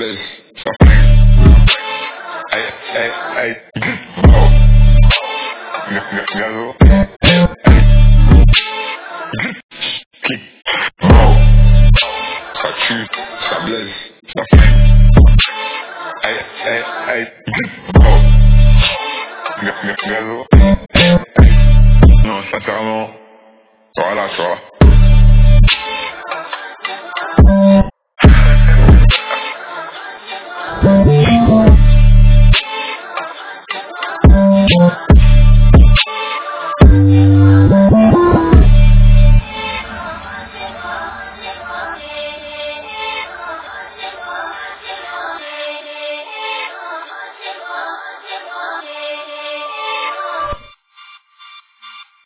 blaze. Aïe, aïe, aïe. Oh. Gazo. Clic. Oh. Ça tue, ça blaze. Aïe, aïe, aïe. Oh. Gazo. Non, sincèrement. Voilà, tu vois.